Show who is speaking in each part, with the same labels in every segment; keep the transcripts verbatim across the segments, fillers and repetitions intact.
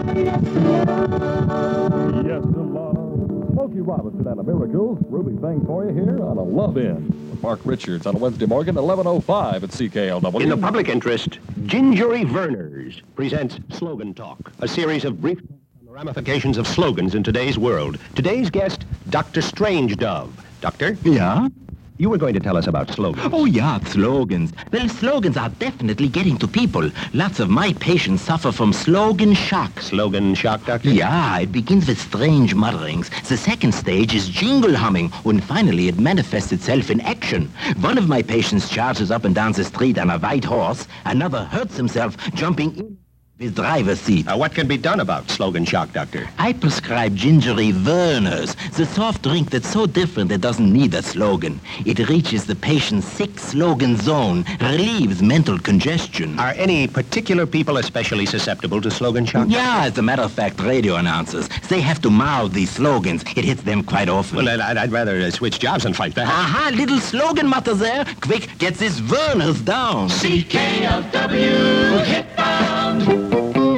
Speaker 1: Yes, to love. Smokey Robinson and the Miracles. Ruby Thing for you here on A Love In with Mark Richards on a Wednesday morning, eleven oh five at C K L W.
Speaker 2: In the public interest, Gingery Verners presents Slogan Talk, a series of brief talks on the ramifications of slogans in today's world. Today's guest, Doctor Strange Dove. Doctor?
Speaker 3: Yeah?
Speaker 2: You were going to tell us about slogans.
Speaker 3: Oh, yeah, slogans. Well, slogans are definitely getting to people. Lots of my patients suffer from slogan shock.
Speaker 2: Slogan shock, Doctor?
Speaker 3: Yeah, it begins with strange mutterings. The second stage is jingle humming, and finally it manifests itself in action. One of my patients charges up and down the street on a white horse. Another hurts himself jumping in his driver's seat.
Speaker 2: Uh, what can be done about slogan shock, Doctor?
Speaker 3: I prescribe Gingery Verners, the soft drink that's so different it doesn't need a slogan. It reaches the patient's sick slogan zone, relieves mental congestion.
Speaker 2: Are any particular people especially susceptible to slogan shock?
Speaker 3: Yeah, as a matter of fact, radio announcers, they have to mouth these slogans. It hits them quite often.
Speaker 2: Well, I'd, I'd rather uh, switch jobs and fight that.
Speaker 3: Aha, little slogan mutter there. Quick, get this Verners down.
Speaker 4: C K L W hit bound.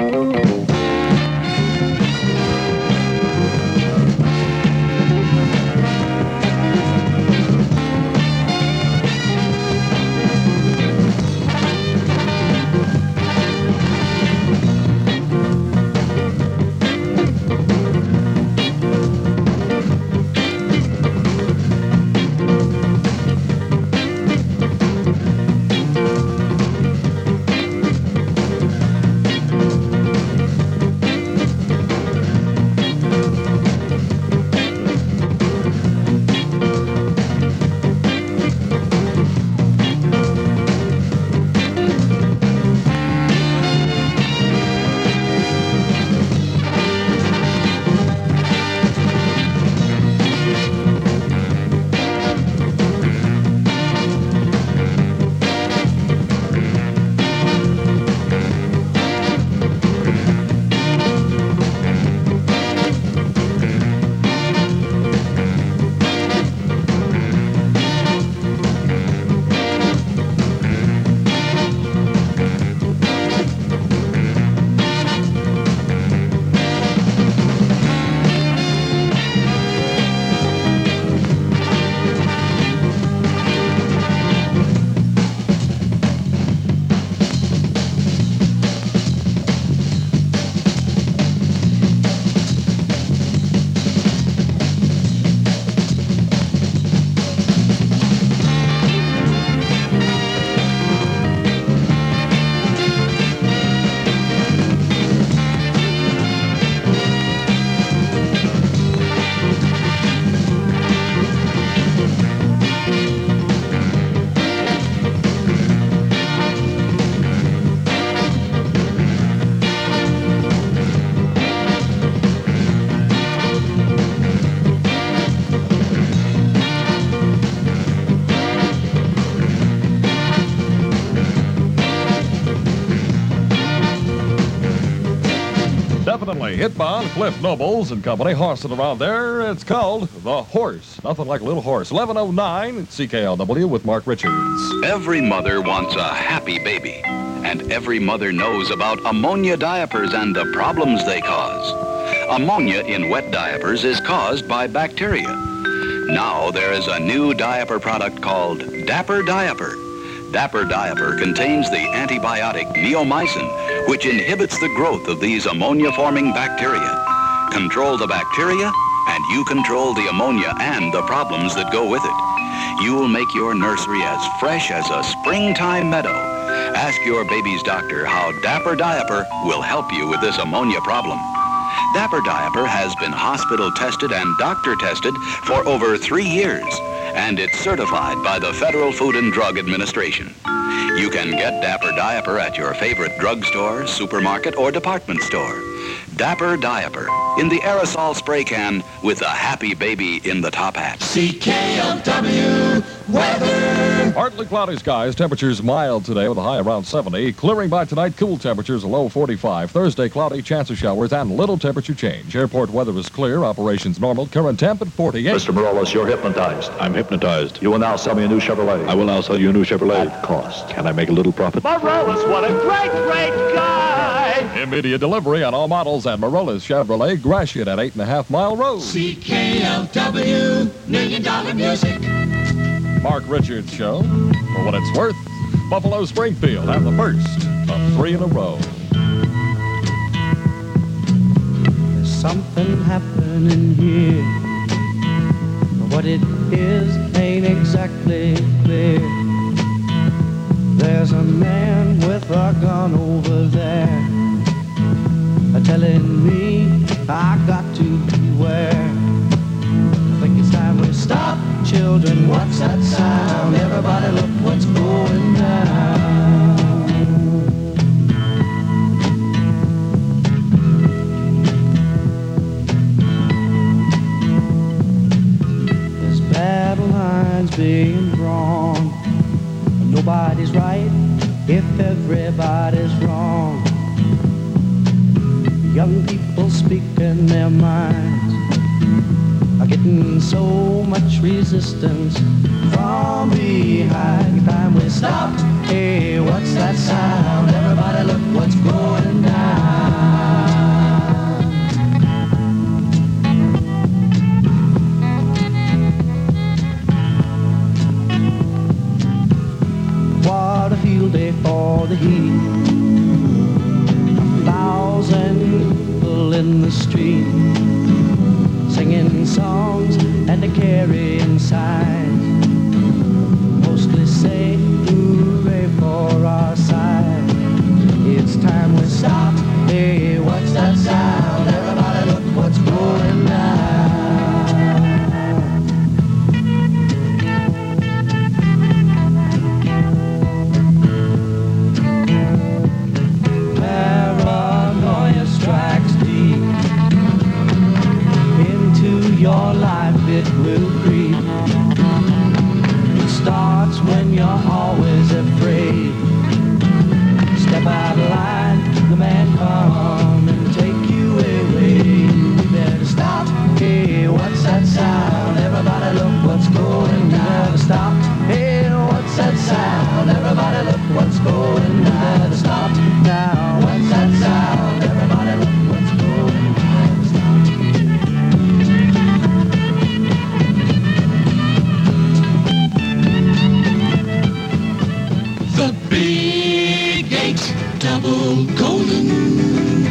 Speaker 1: Definitely hit by Cliff Nobles and company, horsing around there. It's called The Horse. Nothing like a little horse. eleven oh nine C K L W with Mark Richards.
Speaker 5: Every mother wants a happy baby, and every mother knows about ammonia diapers and the problems they cause. Ammonia in wet diapers is caused by bacteria. Now there is a new diaper product called Dapper Diaper. Dapper Diaper contains the antibiotic neomycin, which inhibits the growth of these ammonia-forming bacteria. Control the bacteria, and you control the ammonia and the problems that go with it. You'll make your nursery as fresh as a springtime meadow. Ask your baby's doctor how Dapper Diaper will help you with this ammonia problem. Dapper Diaper has been hospital tested and doctor tested for over three years, and it's certified by the Federal Food and Drug Administration. You can get Dapper Diaper at your favorite drugstore, supermarket, or department store. Dapper Diaper in the aerosol spray can with a happy baby in the top hat.
Speaker 4: C K L W weather.
Speaker 1: Partly cloudy skies, temperatures mild today with a high around seventy. Clearing by tonight, cool temperatures, a low forty-five. Thursday, cloudy, chance of showers, and little temperature change. Airport weather is clear, operations normal. Current temp at forty-eight.
Speaker 6: Mister Morales, you're hypnotized.
Speaker 7: I'm hypnotized.
Speaker 6: You will now sell me a new Chevrolet.
Speaker 7: I will now sell you a new Chevrolet.
Speaker 6: At cost.
Speaker 7: Can I make a little profit?
Speaker 4: Morales, what a great, great guy!
Speaker 1: Immediate delivery on all models at Morales Chevrolet, Gratiot at eight and a half Mile Road.
Speaker 4: C K L W, Million Dollar Music.
Speaker 1: Mark Richards Show. For what it's worth, Buffalo Springfield have the first of three in a row.
Speaker 8: There's something happening here. What it is ain't exactly clear. There's a man with a gun over there, telling me I got to beware. I think it's time we stop, children. What's that sound? Everybody look what's going down. There's battle lines being drawn. Nobody's right if everybody's wrong. Young people speaking their minds are getting so much resistance from behind. Time we stopped. Hey, what's that sound? Everybody look what's going down. What a field day for the heat. People in the street singing songs and a carrying signs, mostly say hooray for our side. It's time we stop. Hey, what's that sound? Everybody look what's going down. Your life, it will creep. It starts when you're always afraid. Step out of line, the man come and take you away. You better stop. Hey, what's that sound? Everybody look what's going down. Better stop. Hey, what's that sound? Everybody look what's going down. Better stop now. What's that sound? Everybody look what's going down. Stop.
Speaker 4: The big eight double golden.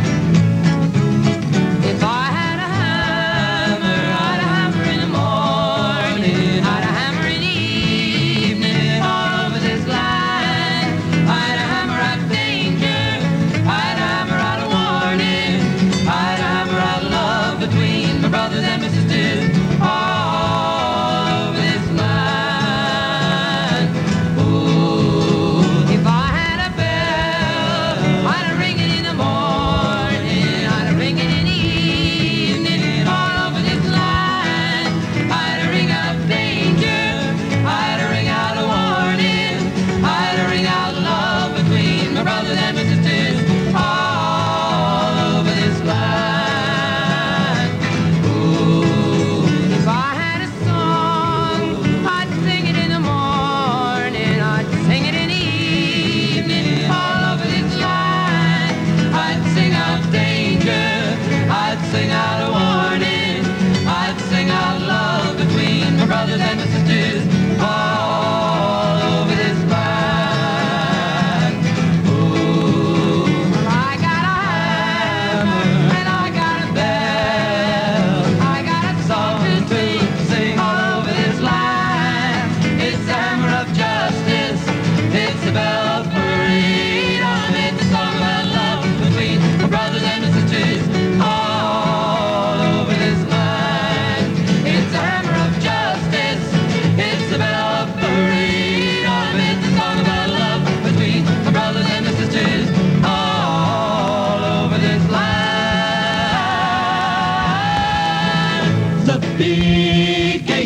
Speaker 4: If I had a hammer, I'd hammer in the morning, I'd hammer in the evening, all over this line. I'd hammer out danger, I'd hammer out a warning, I'd hammer out love between my brothers and my sisters, all over this line. Ooh, if I had a bell, I'd ring it in the morning, I'd ring it in the evening, all over this line. I'd ring out danger, I'd ring out a warning, I'd ring out love between my brothers and my sisters, all over this line. Ooh, if I had a song, I'd sing it in the morning, I'd sing it in the evening, all over this line. I'd sing out danger, I'd sing out a warning, I'd sing out love between my brothers and my sisters, all over this line. Ooh, I got a hammer and I got a bell, I got a song to sing, sing all over this line. It's the hammer of justice, it's the bell of freedom, it's a song about love between my brothers and my sisters, all over this line. It's the hammer of justice, it's the bell of freedom, it's a song about love between my brothers and my sisters, all over this line. The big eight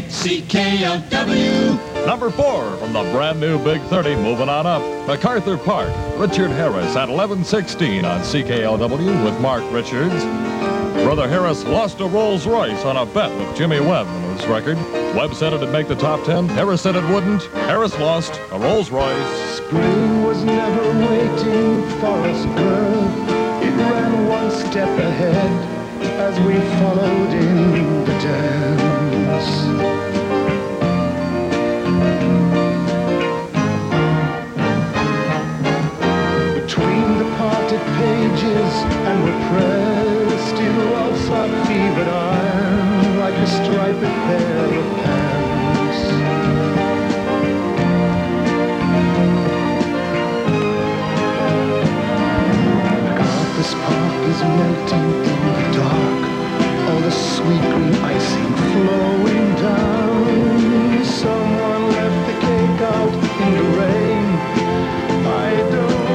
Speaker 9: C K L W.
Speaker 1: Number four from the brand new Big thirty, moving on up, MacArthur Park, Richard Harris at eleven sixteen on C K L W with Mark Richards. Brother Harris lost a Rolls Royce on a bet with Jimmy Webb on his record. Webb said it'd make the top ten. Harris said it wouldn't. Harris lost a Rolls Royce.
Speaker 10: Spring was never waiting for us, girl. It ran one step ahead as we followed in the dance. Pages and were pressed in love's hot fevered iron like a striped pair of pants. MacArthur's Park is melting in the dark, all the sweet green icing flowing down. Someone left the cake out in the rain. I don't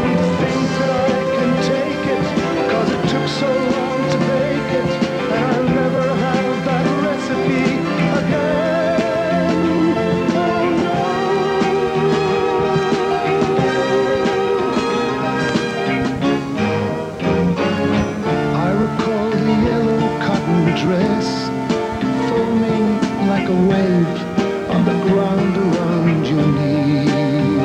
Speaker 10: took so long to make it, and I'll never have that recipe again. Oh no. I recall the yellow cotton dress foaming like a wave on the ground around your knees.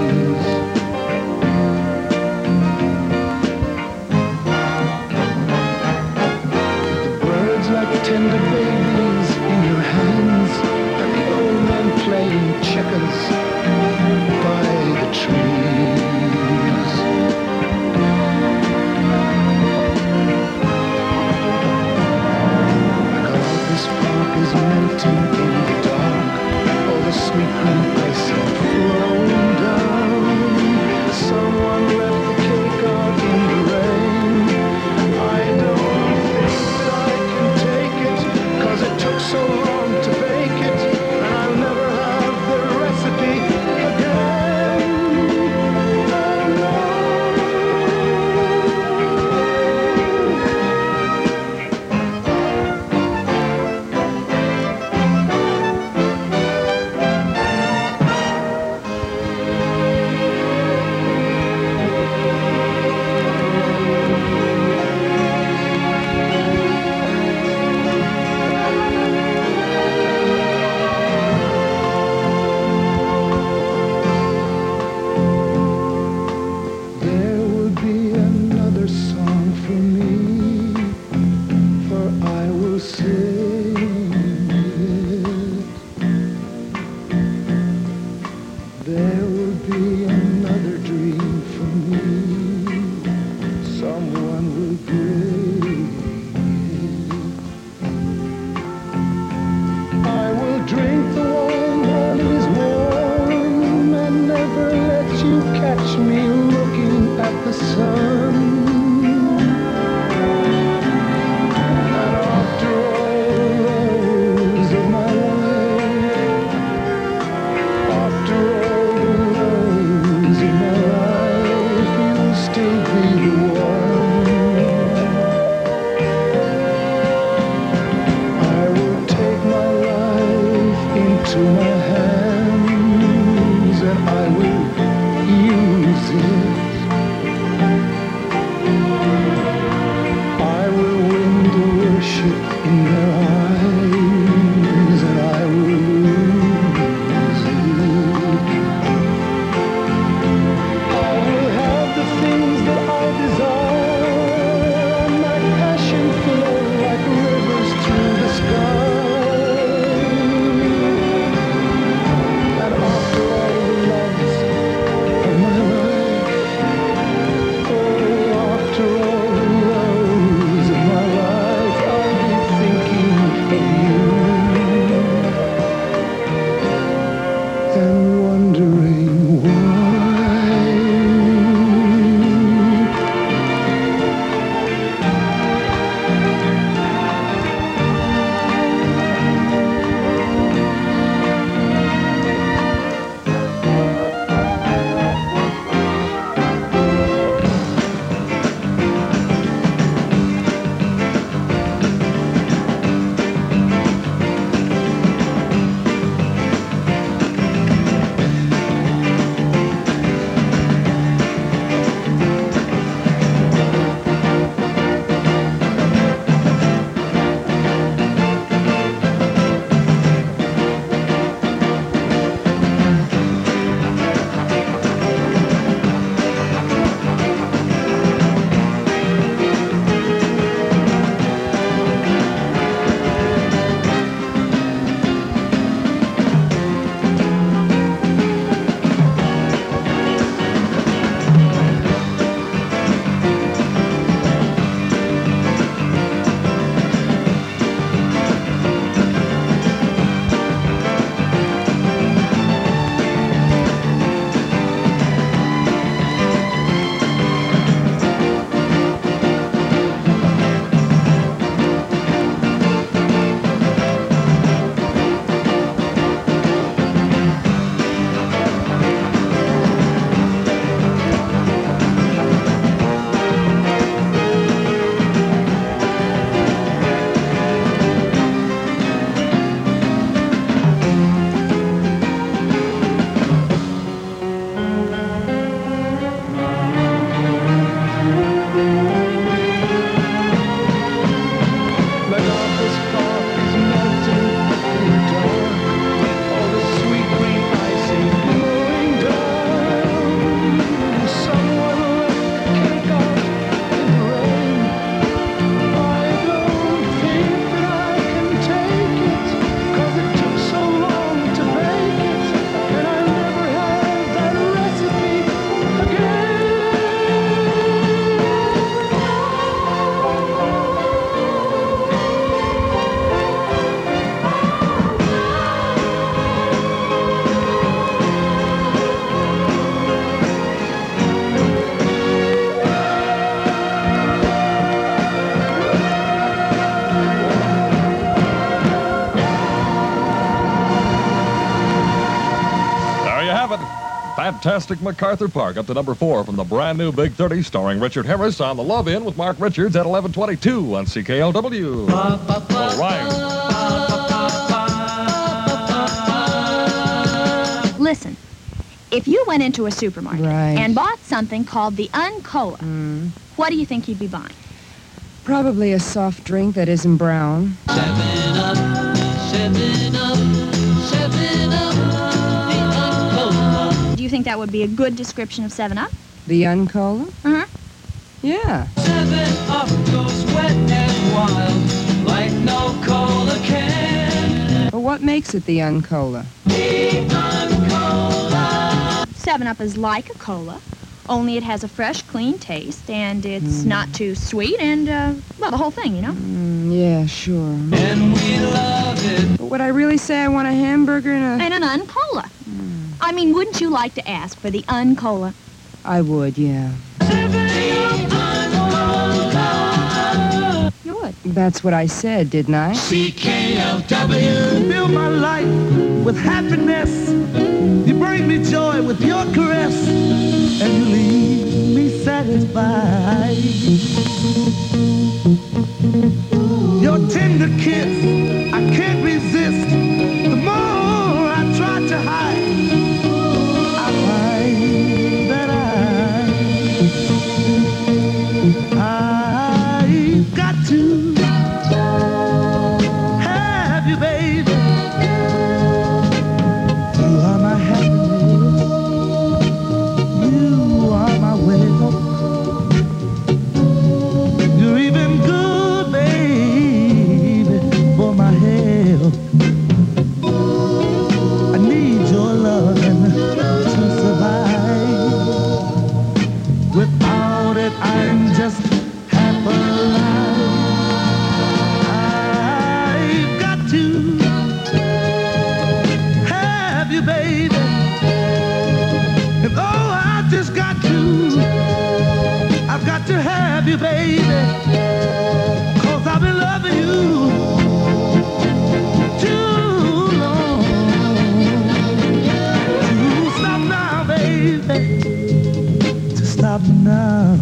Speaker 10: Tender babies in your hands, and the old man playing checkers by the trees. MacArthur's Park is melting in the dark, all the sweet green icing flowing down. Someone left the cake out in the rain. I don't it took so long to bake it, and I'll never have the recipe again. Oh, no. Of you.
Speaker 1: Fantastic MacArthur Park up to number four from the brand new Big thirty, starring Richard Harris on The Love In with Mark Richards at eleven twenty-two on C K L W. All right.
Speaker 11: Listen, if you went into a supermarket
Speaker 12: Right.
Speaker 11: and bought something called the Uncola,
Speaker 12: Mm.
Speaker 11: what do you think you'd be buying?
Speaker 12: Probably a soft drink that isn't brown.
Speaker 8: Seven up, seven up, seven up, the Uncola.
Speaker 11: Do you think that would be a good description of seven up?
Speaker 12: The Uncola?
Speaker 11: Uh-huh.
Speaker 12: Yeah.
Speaker 8: Seven up goes wet and wild, like no cola can.
Speaker 12: But what makes it the Uncola?
Speaker 8: The Uncola.
Speaker 11: seven up is like a cola, only it has a fresh, clean taste, and it's not too sweet, and, uh, well, the whole thing, you know?
Speaker 12: Mm, yeah, sure.
Speaker 8: And we love it.
Speaker 12: But would I really say I want a hamburger and a...
Speaker 11: And an Uncola. I mean, wouldn't you like to ask for the Uncola?
Speaker 12: I would, yeah.
Speaker 11: You would.
Speaker 12: That's what I said, didn't I?
Speaker 8: C K L W.
Speaker 10: Fill my life with happiness. You bring me joy with your caress, and you leave me satisfied. Your tender kiss, I can't resist. The more I try to hide, I find that I, I've got to have you, baby. You are my happiness. You are my wealth. You're even good, baby, for my health. I need your loving to survive. Without it, I'm just half alive. I've got to have you, baby. And oh, I just got to, I've got to have you, baby. Cause I've been loving you too long to stop now, baby. To stop now.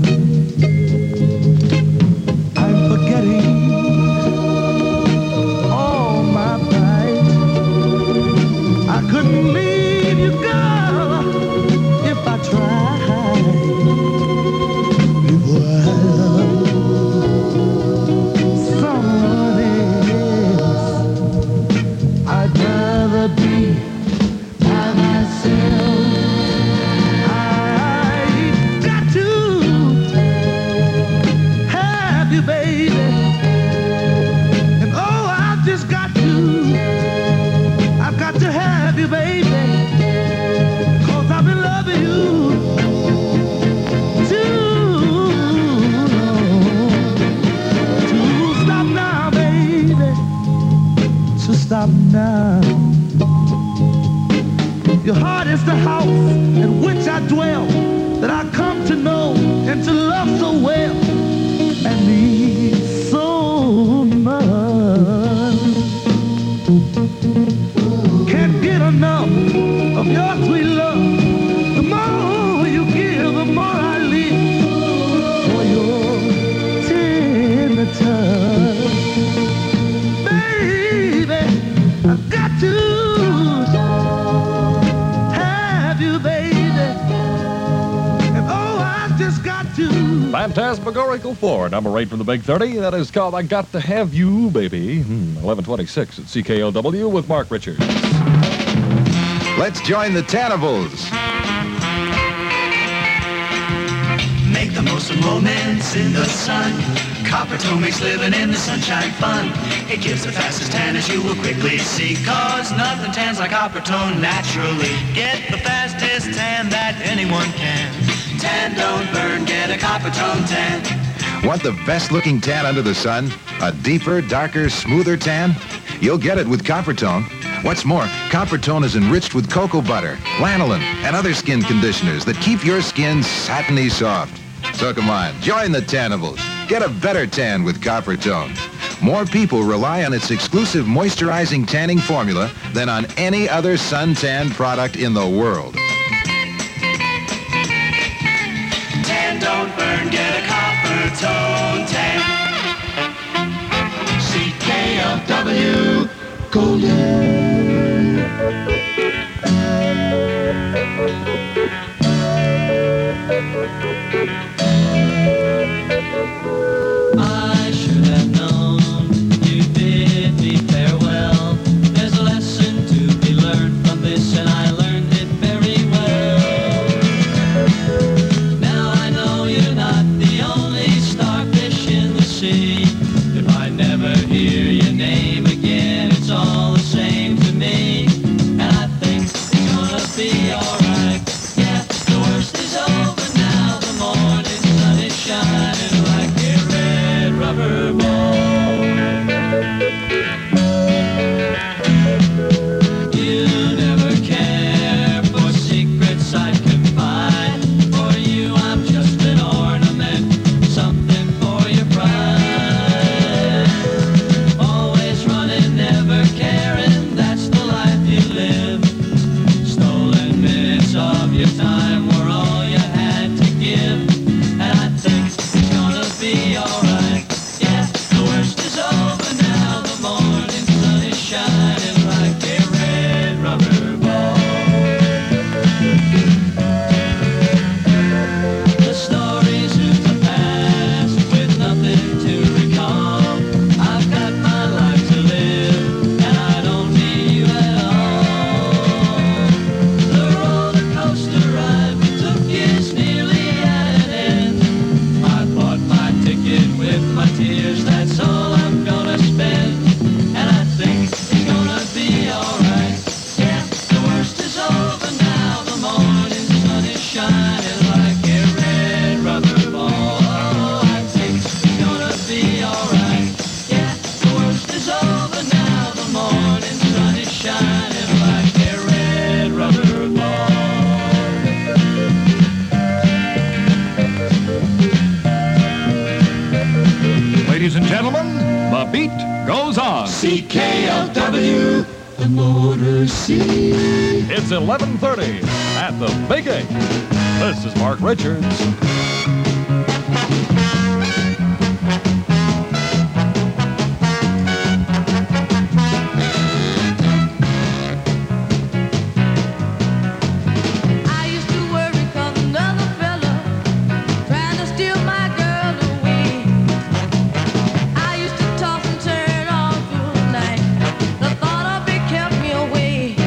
Speaker 10: I'm forgetting all my pride. I couldn't leave you, girl, if I tried. Before I love someone else, I'd rather be by myself. I got to have you, baby. And oh, I've just got to, I've got to have you, baby. Cause I've been loving you too long to stop now, baby. To stop now. Your heart is the house in which I dwell, that I come to know and to love so well and need so much. Can't get enough of your sweet love. The more you give, the more I live for your tender touch. Baby, I've got to have you, baby. And oh, I've just got to.
Speaker 1: Phantasmagorical four, number eight from the Big thirty. That is called I Got to Have You, Baby. Hmm, eleven twenty-six at C K L W with Mark Richards.
Speaker 13: Let's join the Tannibals.
Speaker 14: Make the most of moments in the sun. Coppertone makes living in the sunshine fun. It gives the fastest tan, as you will quickly see, cause nothing tans like Coppertone naturally. Get the fastest tan that anyone can. Tan don't burn, get a Coppertone tan.
Speaker 13: Want the best looking tan under the sun? A deeper, darker, smoother tan? You'll get it with Coppertone. What's more, Coppertone is enriched with cocoa butter, lanolin, and other skin conditioners that keep your skin satiny soft. So come on, join the Tannibals. Get a better tan with Coppertone. More people rely on its exclusive moisturizing tanning formula than on any other suntan product in the world.
Speaker 14: and don't burn, get a Coppertone tan. C K L W Golden.
Speaker 8: I should have known you bid me farewell. There's a lesson to be learned from this, and I learned it very well. Now I know you're not the only starfish in the sea. If I never hear your name again, it's all the same to me. And I think it's gonna be alright. Yeah, the worst is over now. The morning sun is shining like a red rubber ball. You never care for secrets I confide. For you I'm just an ornament, something for your pride. Always running, never caring, that's the life you live. Stolen minutes of your time were all you had to give. And I think it's gonna be alright. Yeah, the worst is over now. The morning sun is shining like a red rubber ball. The stories of the past with nothing to recall. I've got my life to live, and I don't need you at all. The roller coaster ride we took is nearly at an end. I bought my ticket with my tears, that's all I'm gonna spend. And I think it's gonna be alright. Yeah, the worst is over now. The morning sun is shining like a red rubber ball. Oh, I think it's gonna be alright. Yeah, the worst is over now. The morning sun is shining like a red rubber ball.
Speaker 1: Ladies and gentlemen, the beat goes on.
Speaker 14: C K L W, the Motor City.
Speaker 1: It's eleven thirty at the Big Eight. This is Mark Richards.
Speaker 4: I used to worry 'cause another fella tried to steal my girl away. I used to toss and turn all through the night. The thought of it kept me away.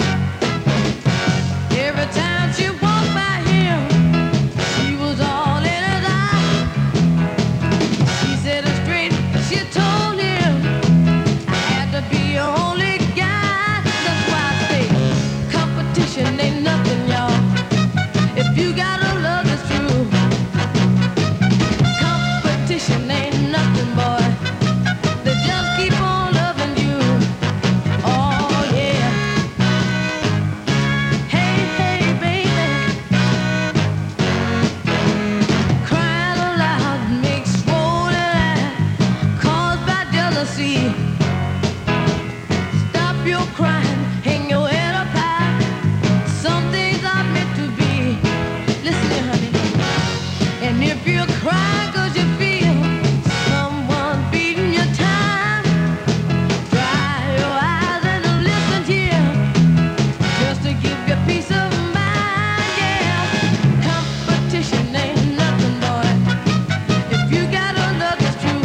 Speaker 4: Every time she walked by him, she was all in his eye. She said it straight, she told him I had to be your only guy. That's why I say competition ain't nothing, y'all. If you got a love that's true, competition ain't nothing, boy. They just keep on loving you. Oh yeah. Hey, hey, baby. Crying aloud makes swollen eye caused by jealousy. Stop your crying, hang your head up high. Some things are meant to be. Listen here, honey. And if you cry 'cause you feel someone beating your time, dry your eyes and listen here, just to give you peace of mind. Yeah, competition ain't nothing, boy. If you got a love that's true,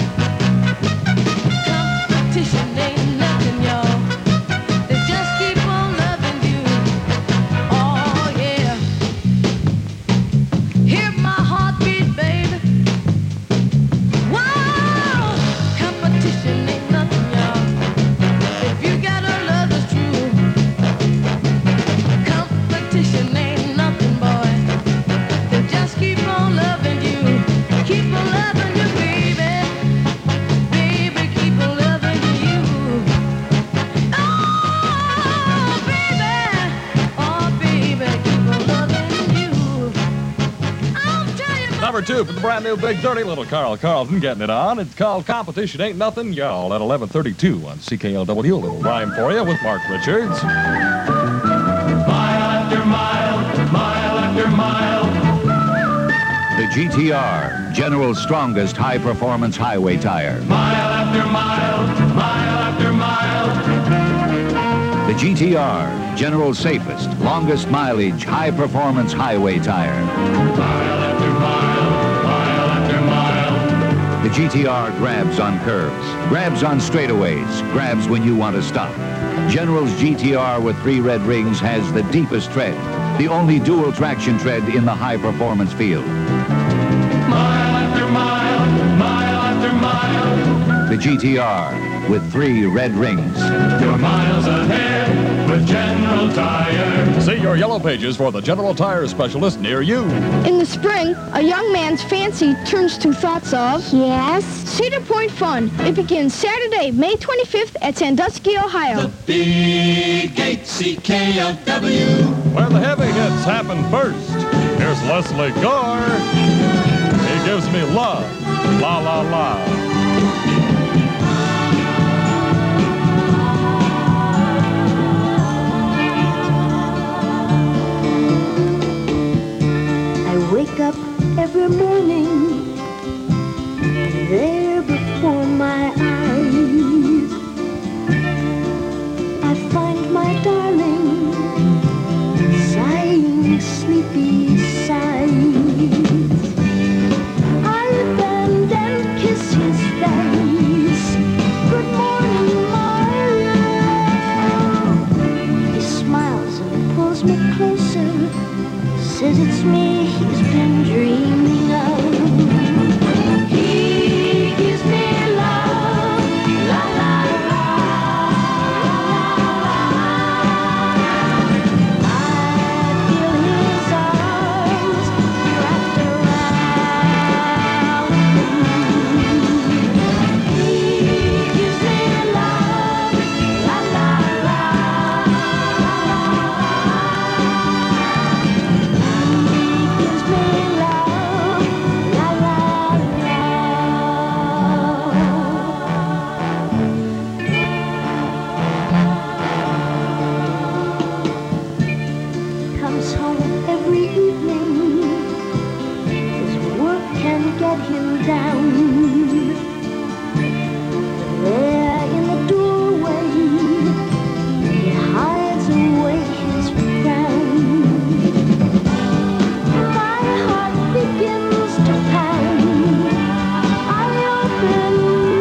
Speaker 4: competition ain't nothing, y'all. They just keep on loving you. Oh yeah. Hear my heartbeat, baby. Whoa, competition ain't nothing, y'all. If you got a love that's true, competition ain't nothing, boy. They just keep on loving you, keep on loving you, baby. Baby, keep on loving you. Oh, baby, oh, baby, keep on loving you. I'll tell you about
Speaker 1: Number two for the brand new Big thirty, little Carl Carlton getting it on. It's called Competition Ain't Nothing, y'all, at eleven thirty-two on C K L W. A little rhyme for you with Mark Richards.
Speaker 14: Mile after mile, mile after mile.
Speaker 15: The G T R, General's strongest high-performance highway tire.
Speaker 9: Mile after mile, mile after mile.
Speaker 15: The G T R, General's safest, longest mileage, high-performance highway tire.
Speaker 9: Mile after mile, mile after mile.
Speaker 15: The G T R grabs on curves, grabs on straightaways, grabs when you want to stop. General's G T R with three red rings has the deepest tread, the only dual traction tread in the high-performance field.
Speaker 9: Mile after mile, mile after mile.
Speaker 15: The G T R with three red rings.
Speaker 9: You're miles ahead with General Tire.
Speaker 1: See your yellow pages for the General Tire specialist near you.
Speaker 16: In the spring, a young man's fancy turns to thoughts of... Yes? Cedar Point Fun. It begins Saturday, May twenty-fifth at Sandusky, Ohio.
Speaker 9: The Big Gate, C K O W.
Speaker 1: Where the heavy hits happen first. Here's Leslie Gore. He gives me love. La, la, la.
Speaker 17: Wake up every morning, there before my eyes, I find my darling sighing sleepy sighs. I bend and kiss his face. Good morning, my love. He smiles and pulls me closer, says it's me he's been dreaming of. He gives me love, la la la, I feel his arms wrapped around me. He gives me love, la la la. Comes home every evening, his work can get him down. There in the doorway, he hides away his frown. My heart begins to pound. I open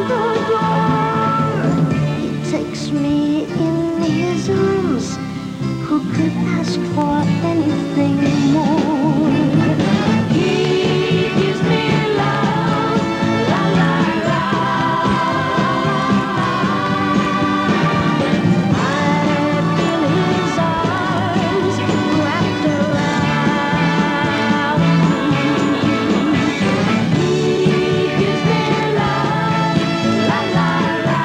Speaker 17: the door. He takes me in his arms. Who could ask for anything more? He gives me love, la la la. I feel his arms wrapped around me. He gives me love, la la la.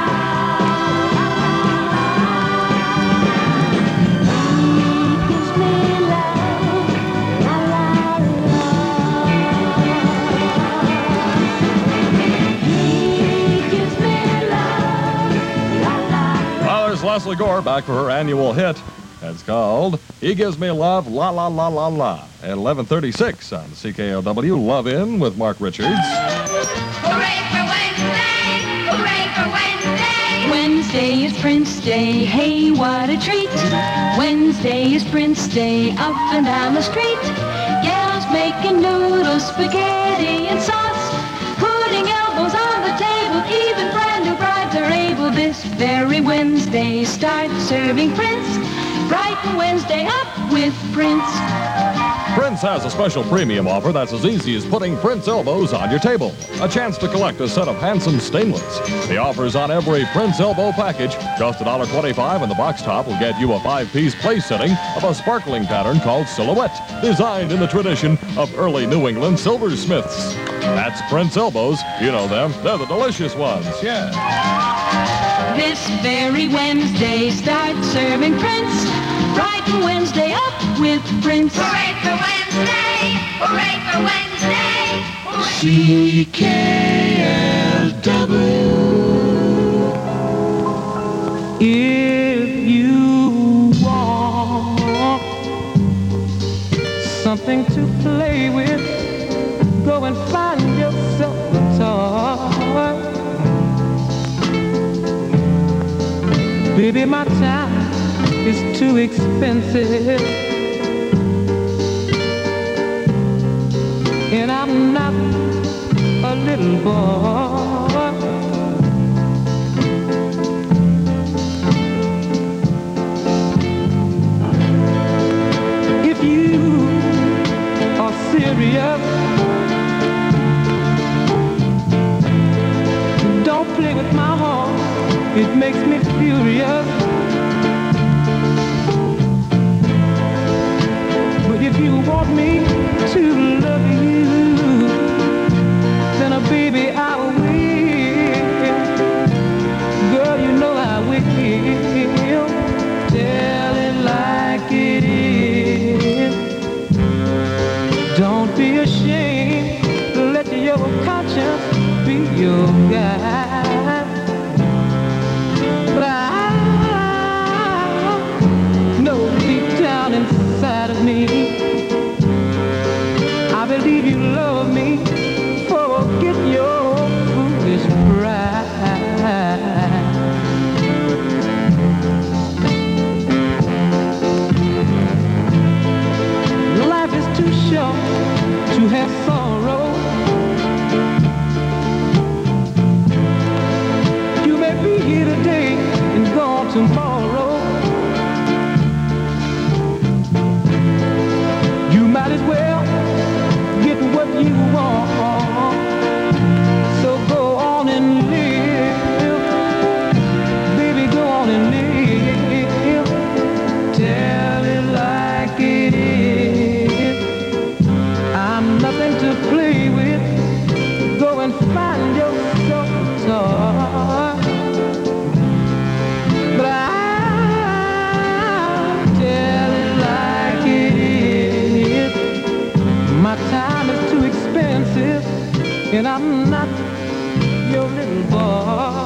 Speaker 1: Leslie Gore back for her annual hit. It's called He Gives Me Love, La La La La La, at eleven thirty-six on C K O W. Love In with Mark Richards.
Speaker 4: Hooray for Wednesday! Hooray for Wednesday!
Speaker 18: Wednesday is Prince Day, hey, what a treat. Wednesday is Prince Day, up and down the street. Gals making noodles, spaghetti, and sauce, putting elbows on the table, even brand new brides are able this very Wednesday start serving Prince. Brighten Wednesday up with Prince.
Speaker 1: Prince has a special premium offer that's as easy as putting Prince elbows on your table. A chance to collect a set of handsome stainless. The offer's on every Prince elbow package. Just one dollar twenty-five, and the box top will get you a five-piece place setting of a sparkling pattern called Silhouette, designed in the tradition of early New England silversmiths. That's Prince elbows. You know them. They're the delicious ones. Yeah.
Speaker 18: This very Wednesday, start serving Prince. Brighten Wednesday up with Prince.
Speaker 4: Hooray for Wednesday! Hooray for Wednesday!
Speaker 8: C K L W. If you want something to play with, go and find yourself a toy. Baby, my time is too expensive, and I'm not a little boy. If you are serious, don't play with my heart, it makes me furious. But if you want me to love you, then uh, baby, I will. Girl, you know I will. Tell it like it is. Don't be ashamed. Let your conscience be your guide. But I know deep down inside of me, I believe you love me. Forget your foolish pride. Life is too short to have sorrow. You may be here today and gone tomorrow. You might as well get what you want. So go on and live. Baby, go on and live. Tell it like it is. I'm nothing to play with. Go and find yourself a toy. But I'll tell it like it is. My time is too expensive, and I'm not your little boy.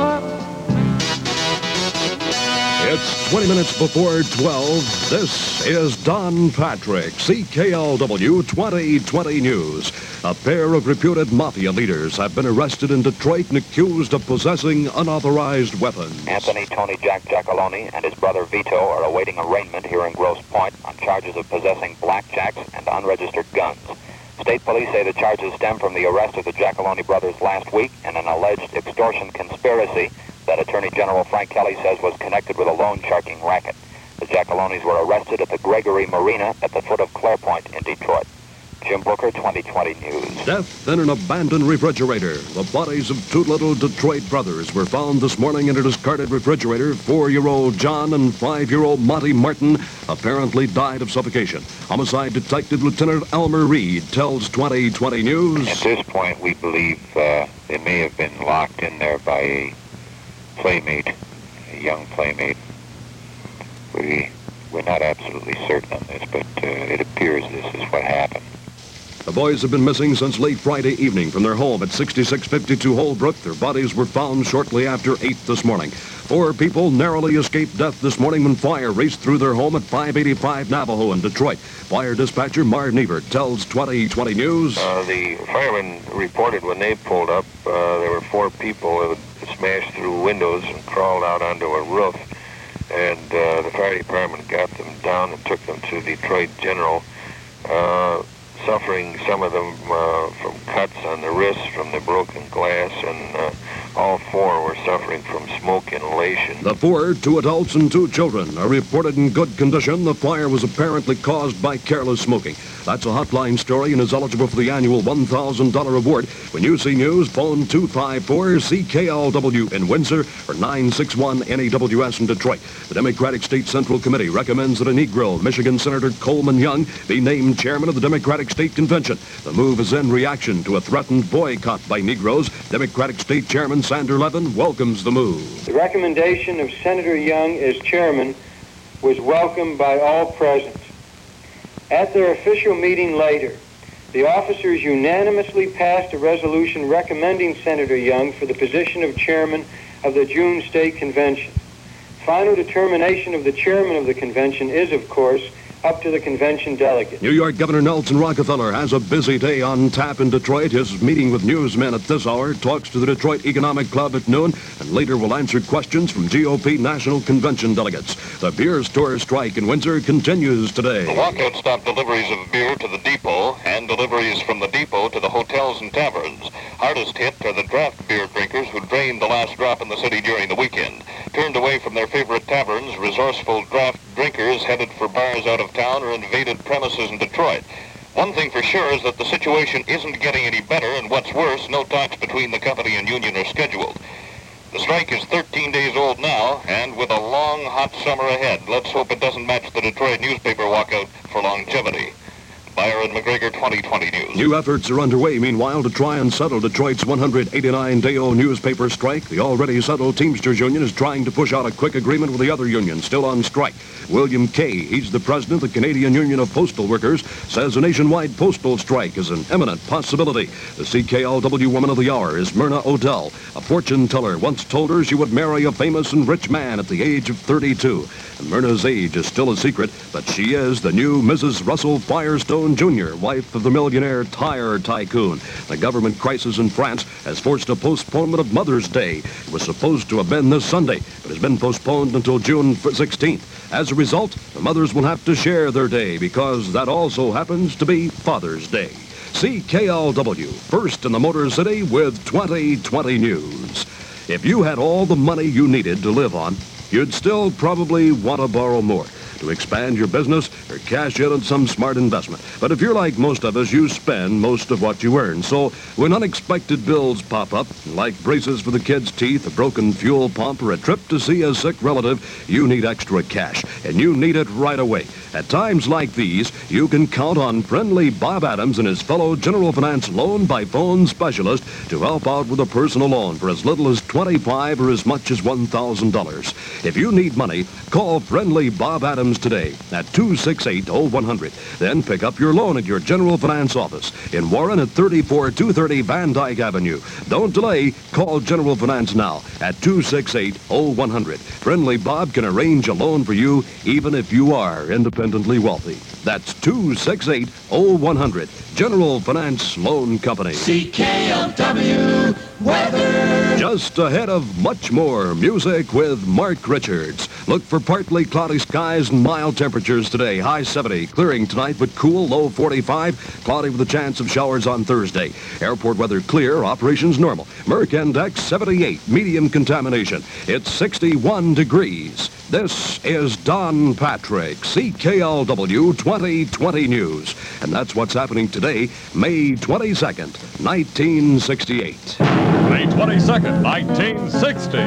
Speaker 19: It's twenty minutes before twelve. This is Don Patrick, C K L W twenty twenty News. A pair of reputed mafia leaders have been arrested in Detroit and accused of possessing unauthorized weapons.
Speaker 20: Anthony Tony Jack Giacalone and his brother Vito are awaiting arraignment here in Grosse Pointe on charges of possessing blackjacks and unregistered guns. State police say the charges stem from the arrest of the Giacalone brothers last week and an alleged extortion conspiracy that Attorney General Frank Kelly says was connected with a loan sharking racket. The Giacalones were arrested at the Gregory Marina at the foot of Clarepoint in Detroit. Jim Booker, twenty twenty News.
Speaker 19: Death in an abandoned refrigerator. The bodies of two little Detroit brothers were found this morning in a discarded refrigerator. Four-year-old John and five-year-old Monty Martin apparently died of suffocation. Homicide Detective Lieutenant Elmer Reed tells twenty twenty News.
Speaker 21: At this point, we believe uh, they may have been locked in there by a playmate, a young playmate. We, we're not absolutely certain on this, but uh, it appears this is what happened.
Speaker 19: The boys have been missing since late Friday evening from their home at sixty-six fifty-two Holbrook. Their bodies were found shortly after eight this morning. Four people narrowly escaped death this morning when fire raced through their home at five eighty-five Navajo in Detroit. Fire dispatcher Marv Nevert tells twenty twenty News.
Speaker 21: Uh, the firemen reported when they pulled up, uh, there were four people that smashed through windows and crawled out onto a roof. And uh, the fire department got them down and took them to Detroit General. Uh, suffering, some of them uh, from cuts on the wrists from the broken glass, and uh, all four were suffering from smoke inhalation.
Speaker 19: The four, two adults and two children, are reported in good condition. The fire was apparently caused by careless smoking. That's a hotline story and is eligible for the annual one thousand dollars award. When you see news, phone two five four C K L W in Windsor or nine six one N A W S in Detroit. The Democratic State Central Committee recommends that a Negro, Michigan Senator Coleman Young, be named chairman of the Democratic State Convention. The move is in reaction to a threatened boycott by Negroes. Democratic State Chairman Sander Levin welcomes the move.
Speaker 22: The recommendation of Senator Young as chairman was welcomed by all present. At their official meeting later, the officers unanimously passed a resolution recommending Senator Young for the position of chairman of the June State Convention. Final determination of the chairman of the convention is, of course, up to the convention delegates.
Speaker 19: New York Governor Nelson Rockefeller has a busy day on tap in Detroit. His meeting with newsmen at this hour, talks to the Detroit Economic Club at noon, and later will answer questions from G O P National Convention delegates. The beer store strike in Windsor continues today.
Speaker 2: The walkout stopped deliveries of beer to the depot and deliveries from the depot to the hotels and taverns. Hardest hit are the draft beer drinkers who drained the last drop in the city during the weekend. Turned away from their favorite taverns, resourceful draft drinkers headed for bars out of town or invaded premises in Detroit. One thing for sure is that the situation isn't getting any better, and what's worse, no talks between the company and union are scheduled. The strike is thirteen days old now, and with a long, hot summer ahead, let's hope it doesn't match the Detroit newspaper walkout for longevity. Byron McGregor, twenty twenty News.
Speaker 19: New efforts are underway, meanwhile, to try and settle Detroit's one hundred eighty-nine day old newspaper strike. The already settled Teamsters Union is trying to push out a quick agreement with the other union still on strike. William Kay, he's the president of the Canadian Union of Postal Workers, says a nationwide postal strike is an imminent possibility. The C K L W Woman of the Hour is Myrna Odell. A fortune teller once told her she would marry a famous and rich man at the age of thirty-two. And Myrna's age is still a secret, but she is the new Missus Russell Firestone Junior, wife of the millionaire tire tycoon. The government crisis in France has forced a postponement of Mother's Day. It was supposed to have been this Sunday, but has been postponed until June sixteenth. As a result, the mothers will have to share their day because that also happens to be Father's Day. C K L W, first in the Motor City with twenty twenty News. If you had all the money you needed to live on, you'd still probably want to borrow more to expand your business or cash in on some smart investment. But if you're like most of us, you spend most of what you earn. So when unexpected bills pop up, like braces for the kids' teeth, a broken fuel pump, or a trip to see a sick relative, you need extra cash, and you need it right away. At times like these, you can count on friendly Bob Adams and his fellow General Finance loan by phone specialist to help out with a personal loan for as little as twenty-five dollars or as much as one thousand dollars. If you need money, call friendly Bob Adams today at two six eight, oh one hundred. Then pick up your loan at your General Finance office in Warren at thirty-four two thirty Van Dyke Avenue. Don't delay. Call General Finance now at two six eight, oh one hundred. Friendly Bob can arrange a loan for you even if you are independently wealthy. That's two six eight, oh one hundred. General Finance Loan Company.
Speaker 14: C K L W Weather.
Speaker 19: Just ahead of much more music with Mark Richards. Look for partly cloudy skies and mild temperatures today. High seventy. Clearing tonight, but cool. Low forty-five. Cloudy with a chance of showers on Thursday. Airport weather clear. Operations normal. Merck Index seventy-eight. Medium contamination. It's sixty-one degrees. This is Don Patrick, C K L W twenty twenty News. And that's what's happening today, May twenty-second, nineteen sixty-eight.
Speaker 1: May twenty-second, nineteen sixty.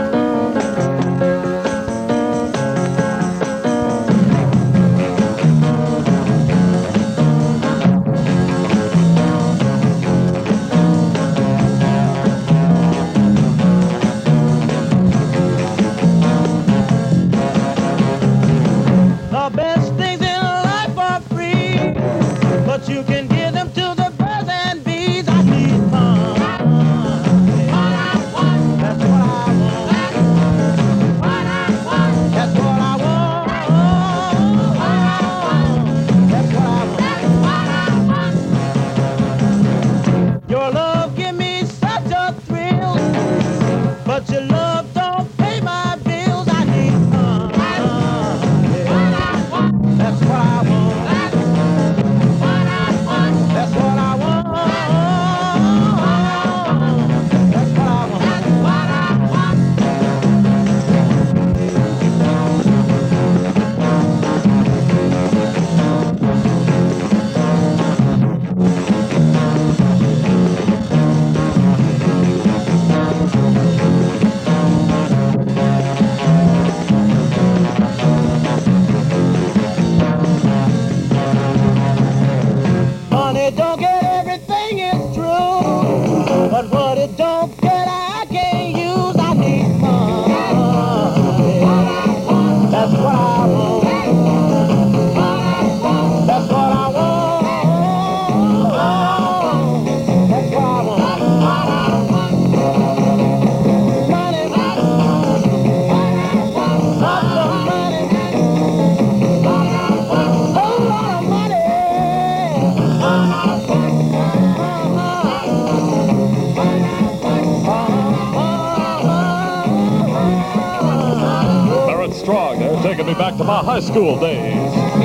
Speaker 8: The best things in life are free, but you can give them to the birds and bees. I need fun. That's what I want. That's what I want. That's what I want. Your love give me such a thrill, but your love don't pay my bills. I need fun. That's what I want. That's what I want. That's what I want.
Speaker 1: back to my high school days.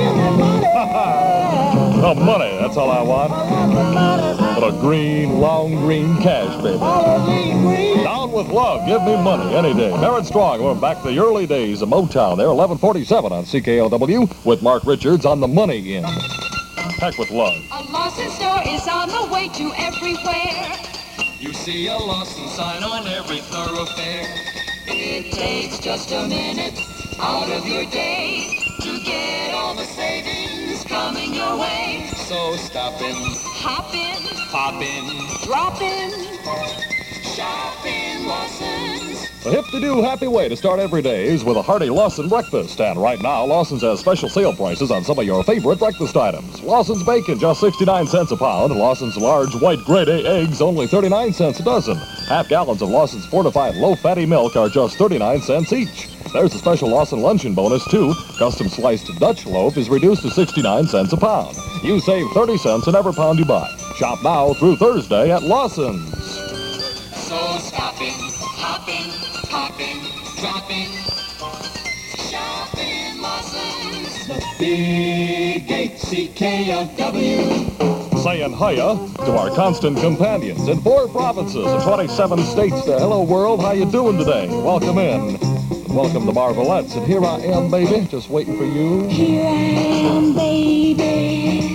Speaker 1: The money, that's all I want. But a green, long green cash, baby. Down with love, give me money any day. Merritt Strong, we're back to the early days of Motown. They're eleven forty-seven on C K L W with Mark Richards on the money in. Heck with love.
Speaker 3: A Lawson store is on the way to everywhere. You see a Lawson sign on every thoroughfare. It takes just a minute out of your day to get all the savings coming your way. So stop in, hop in, pop in, drop in, shop in Lawson's.
Speaker 1: A hip-to-do happy way to start every day is with a hearty Lawson breakfast. And right now, Lawson's has special sale prices on some of your favorite breakfast items. Lawson's bacon, just sixty-nine cents a pound. And Lawson's large white grade A eggs, only thirty-nine cents a dozen. Half gallons of Lawson's fortified low-fatty milk are just thirty-nine cents each. There's a special Lawson luncheon bonus, too. Custom sliced Dutch loaf is reduced to sixty-nine cents a pound. You save thirty cents on every pound you buy. Shop now through Thursday at Lawson's.
Speaker 3: So stop in, hop in, pop in, drop in, shop in Lawson's. The Big eight C K L W.
Speaker 1: Saying hiya to our constant companions in four provinces and twenty-seven states. To hello world, how you doing today? Welcome in. Welcome to Marvelettes, and here I am, baby, just waiting for you.
Speaker 17: Here I am, baby,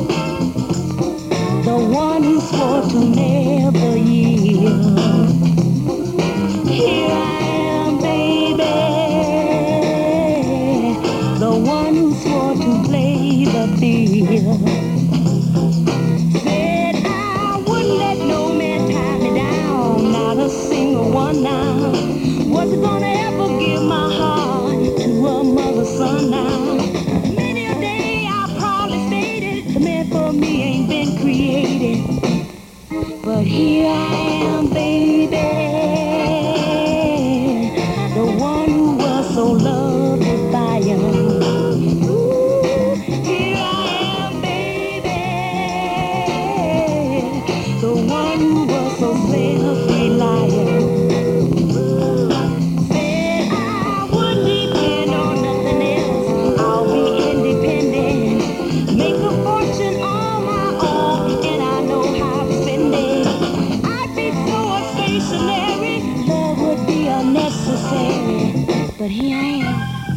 Speaker 17: the one who swore to never yield. Here I am, baby, the one who swore to play the field. Said I wouldn't let no man tie me down, not a single one now. Wasn't gonna ever give my heart to a mother's son now. Many a day I probably stated the man for me ain't been created. But here I am, baby, the one who was so loved by you. Ooh, here I am, baby, the one who was so self-reliant. But here I am.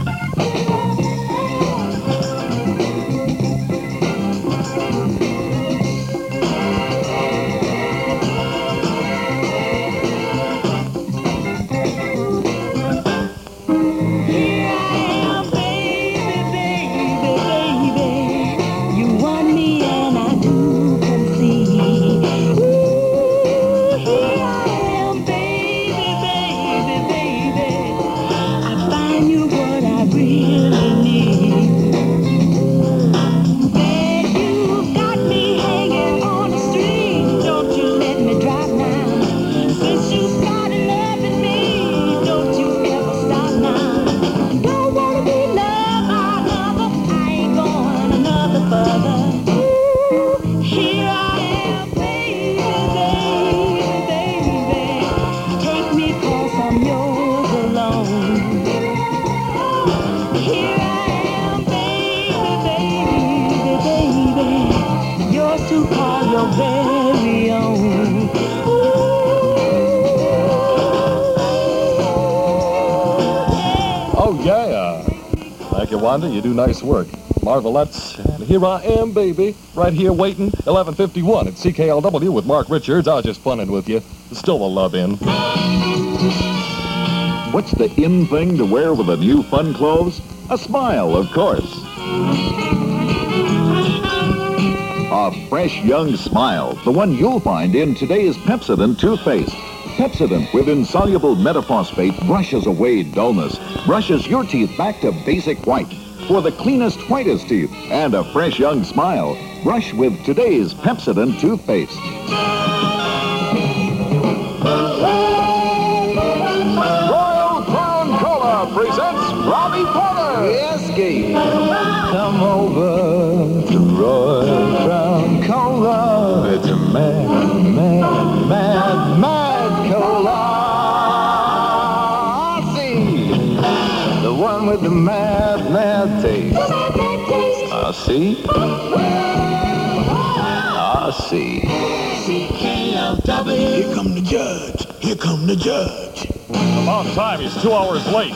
Speaker 1: Wanda, you do nice work. Marvelettes, and here I am, baby, right here waiting, eleven fifty-one at C K L W with Mark Richards. I was just funning with you. Still a love in.
Speaker 15: What's the in thing to wear with the new fun clothes? A smile, of course. A fresh young smile, the one you'll find in today's Pepsodent toothpaste. Pepsodent with insoluble metaphosphate brushes away dullness, brushes your teeth back to basic white. For the cleanest, whitest teeth and a fresh young smile, brush with today's Pepsodent toothpaste.
Speaker 1: Royal Crown Cola presents Robbie Porter.
Speaker 8: Yes, Gabe. Come over to Royal Crown Cola. It's a mad, mad, mad, mad cola. See, the one
Speaker 10: with the mad, mad taste. I see. I see.
Speaker 3: C K L W. Here come the judge. Here come the judge.
Speaker 1: About time. He's two hours late.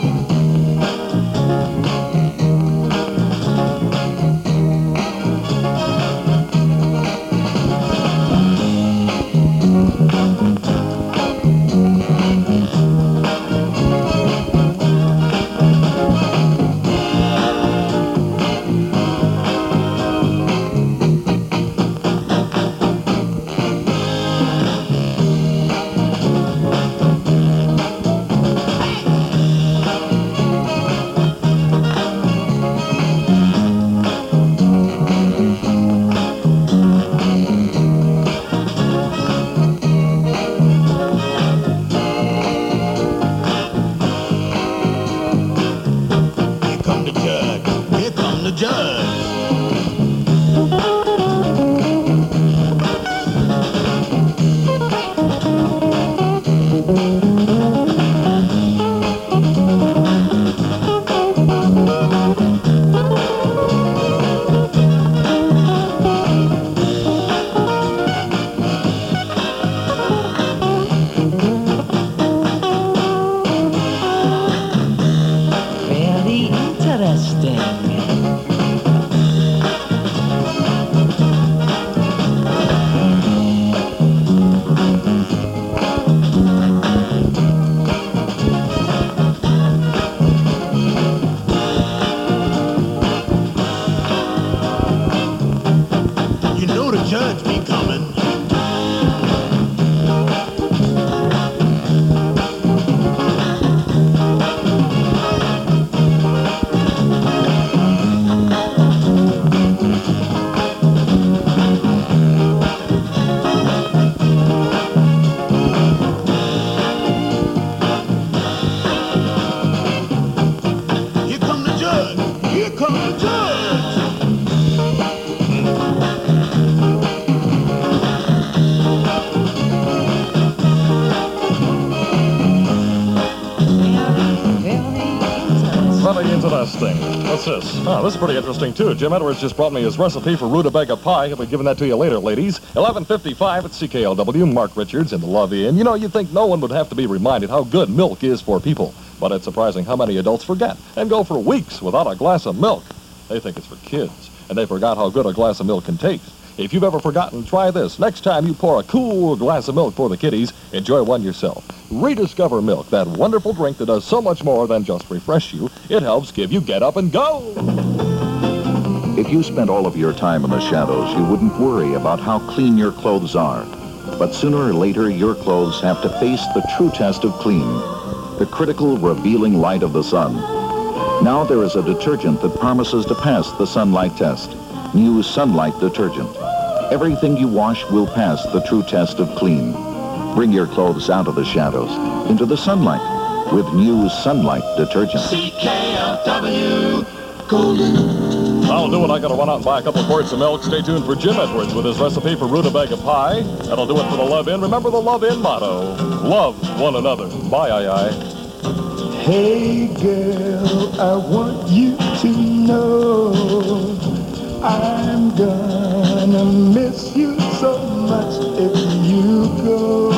Speaker 1: Interesting. What's this? Oh, this is pretty interesting, too. Jim Edwards just brought me his recipe for rutabaga pie. He'll be giving that to you later, ladies. eleven fifty-five at C K L W. Mark Richards in the Love Inn. You know, you'd think no one would have to be reminded how good milk is for people. But it's surprising how many adults forget and go for weeks without a glass of milk. They think it's for kids, and they forgot how good a glass of milk can taste. If you've ever forgotten, try this. Next time you pour a cool glass of milk for the kiddies, enjoy one yourself. Rediscover milk, that wonderful drink that does so much more than just refresh you. It helps give you get up and go.
Speaker 15: If you spent all of your time in the shadows, you wouldn't worry about how clean your clothes are. But sooner or later, your clothes have to face the true test of clean, the critical, revealing light of the sun. Now there is a detergent that promises to pass the sunlight test. New Sunlight Detergent. Everything you wash will pass the true test of clean. Bring your clothes out of the shadows, into the sunlight, with New Sunlight Detergent.
Speaker 3: C K L W Golden.
Speaker 1: I'll do it. I gotta run out and buy a couple quarts of milk. Stay tuned for Jim Edwards with his recipe for rutabaga pie. That'll do it for the Love Inn. Remember the Love Inn motto. Love one another. Bye, aye, aye.
Speaker 10: Hey, girl, I want you to know I'm gonna miss you so much if you go.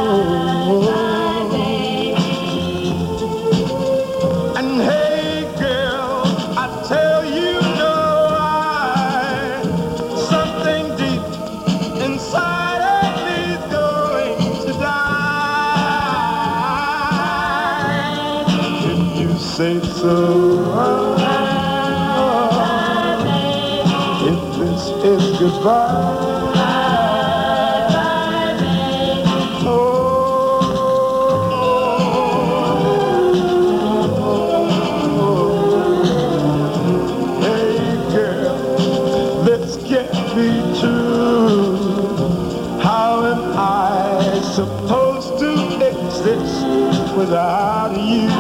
Speaker 10: And hey girl, I tell you no, I, something deep inside of me's going to die. If you say so, it's goodbye. Bye, bye, babe. Oh, hey girl, this can't be true. How am I supposed to exist without you?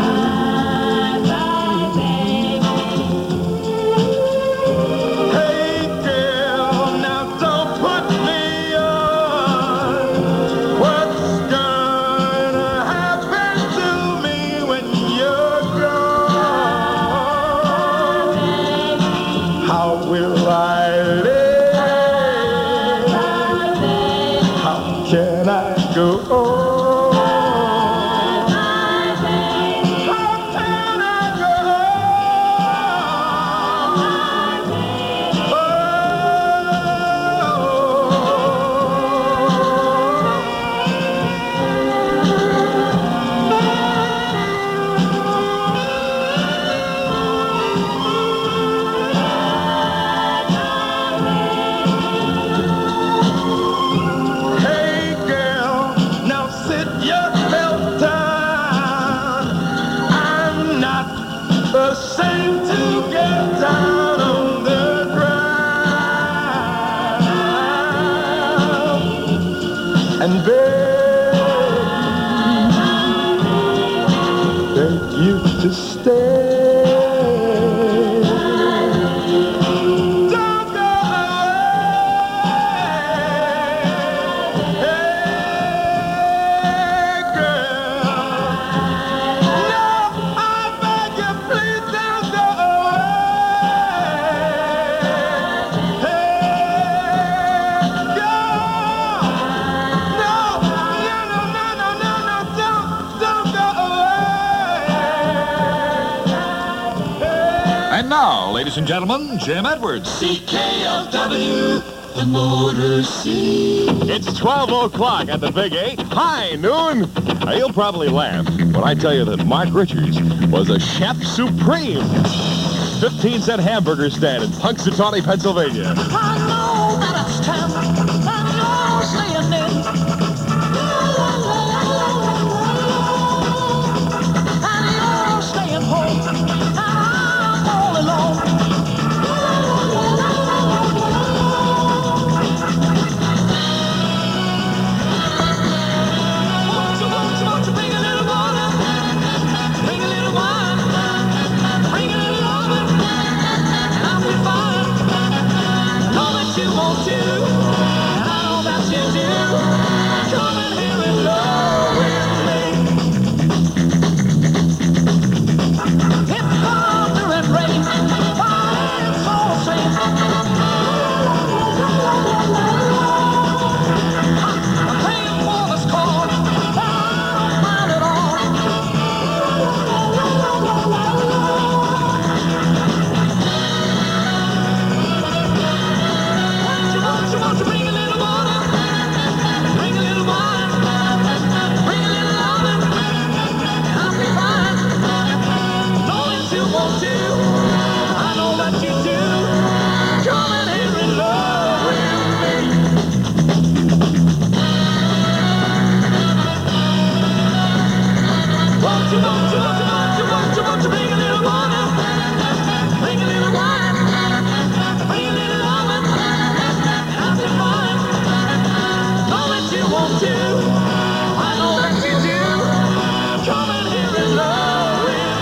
Speaker 10: to stay. Don't go away, hey, girl. No, I beg you, please don't go away. Hey, girl. No, no, no, no, no, no, no, don't, don't go away.
Speaker 1: And now, ladies and gentlemen, Jim Edwards.
Speaker 3: C K L W, the Motor City.
Speaker 5: It's twelve o'clock at the Big Eight. High noon. Now, you'll probably laugh when I tell you that Mark Richards was a chef supreme. fifteen cent hamburger stand in Punxsutawney, Pennsylvania.
Speaker 3: I know that it's time. I know staying in. And you're staying home. And I'm all alone. Won't you, won't you, won't you bring a little water? Bring a little wine. Bring a little loving. And I'll be fine. Know that you want to. And I know that you do. Come in here and love with me. It's thunder and rain. Fire and soul train. I'm paying for this call. I don't mind at all. Won't you, won't you, won't you bring a little water? Bring a little wine. Bring a little loving. And I'll be fine. Know that you want to. I know that you do. Come in here and love with me. Won't you, won't you, won't you, won't you, won't you, won't you bring a little water? Bring a little wine. Bring a little loving. And I'll be fine. Know that you want to. I know that you do. Come in here and love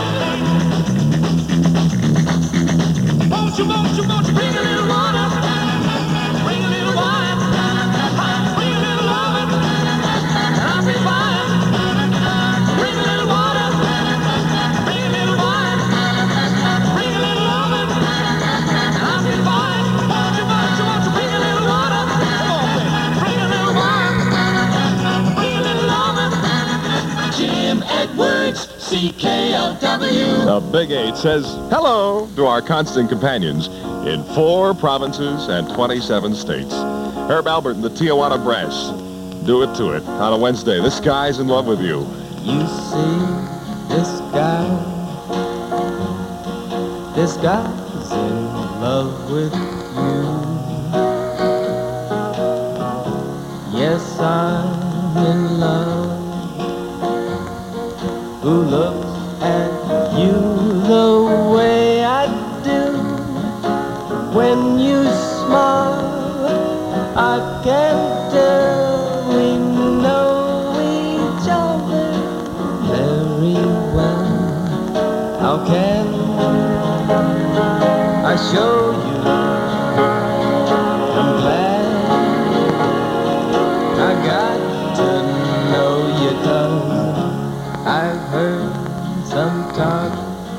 Speaker 3: with me. Won't you, won't you, won't you bring a little water? Bring a little wine. Bring a little loving. And I'll be fine. Bring a little water. Bring a little wine. Bring a little loving. And I'll be fine. Won't you, won't you, won't you bring a little water? Come on, baby. Bring a little wine. Bring a little loving. Jim Edwards, C K L W.
Speaker 5: The Big Eight says hello to our constant companions in four provinces and twenty-seven states. Herb Albert and the Tijuana Brass. Do it to it on a Wednesday. This guy's in love with you.
Speaker 8: You see, this guy, this guy's in love with you. Yes, I'm in love. Who looks at you the way I do? When you smile, I can tell we know each other very well. How can I show you I'm glad I got to know you, 'cause I've heard some talk.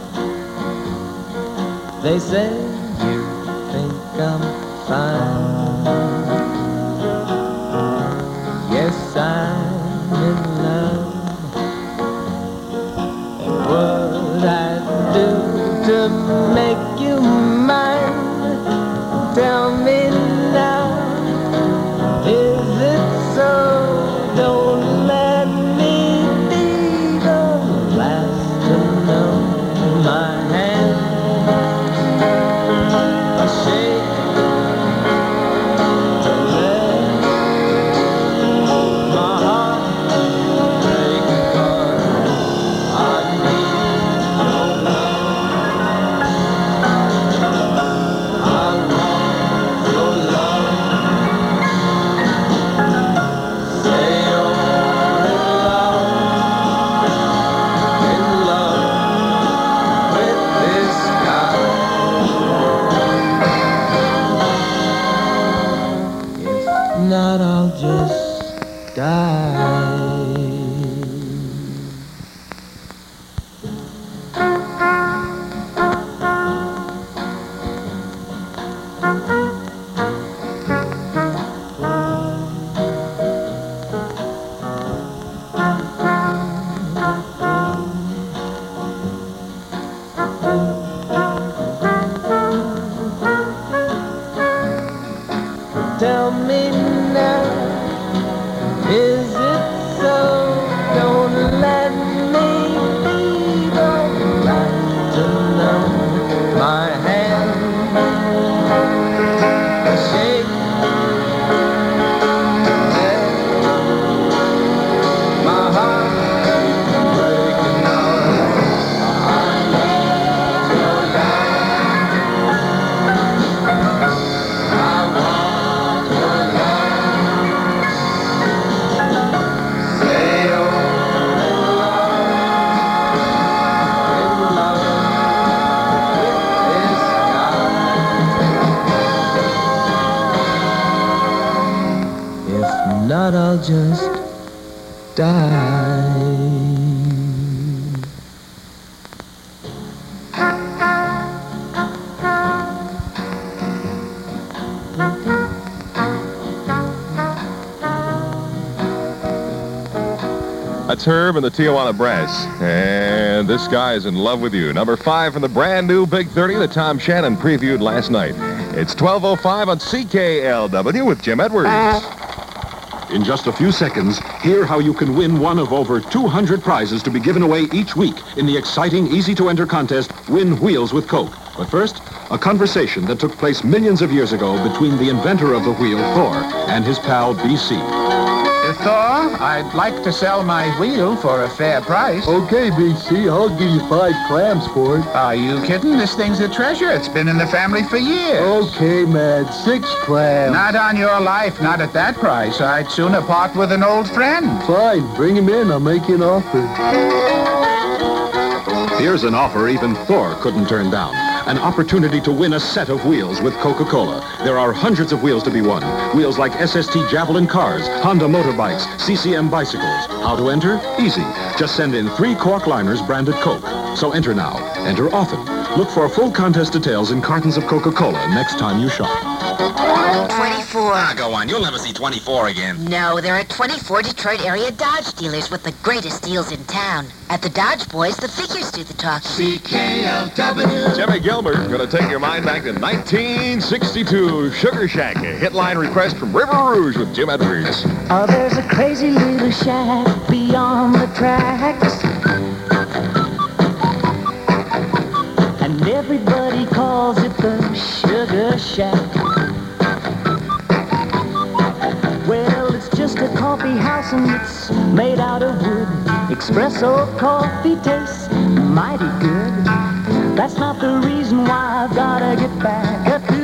Speaker 8: They say you think I'm fine. Yes, I'm in love. And what I do to make you mine? Tell me now, is it so? Don't let me be the last to know. My hand, a shake, to let my heart break apart. I need your love.
Speaker 5: That's Herb and the Tijuana Brass. And this guy is in love with you. Number five from the brand new Big thirty that Tom Shannon previewed last night. It's twelve oh five on C K L W with Jim Edwards.
Speaker 6: In just a few seconds, hear how you can win one of over two hundred prizes to be given away each week in the exciting, easy-to-enter contest, Win Wheels with Coke. But first, a conversation that took place millions of years ago between the inventor of the wheel, Thor, and his pal, B C.
Speaker 7: Thor, I'd like to sell my wheel for a fair price.
Speaker 10: Okay, B C, I'll give you five clams for it.
Speaker 7: Are you kidding? This thing's a treasure. It's been in the family for years.
Speaker 10: Okay, man, six clams.
Speaker 7: Not on your life, not at that price. I'd sooner part with an old friend.
Speaker 10: Fine, bring him in. I'll make you an offer.
Speaker 6: Here's an offer even Thor couldn't turn down. An opportunity to win a set of wheels with Coca-Cola. There are hundreds of wheels to be won. Wheels like S S T Javelin cars, Honda motorbikes, C C M bicycles. How to enter? Easy. Just send in three cork liners branded Coke. So enter now. Enter often. Look for full contest details in cartons of Coca-Cola next time you shop.
Speaker 23: twenty-four.
Speaker 24: Ah, go on. You'll never see twenty-four again.
Speaker 23: No, there are twenty-four Detroit area Dodge dealers with the greatest deals in town. At the Dodge Boys, the figures do the talking.
Speaker 5: C K L W. Jimmy Gilbert going to take your mind back to nineteen sixty-two. Sugar Shack, a hit line request from River Rouge with Jim Edwards.
Speaker 8: Oh, there's a crazy little shack beyond the tracks, and everybody calls it the Sugar Shack. Well, it's just a coffee house and it's made out of wood. Espresso coffee tastes mighty good. That's not the reason why I've gotta get back at the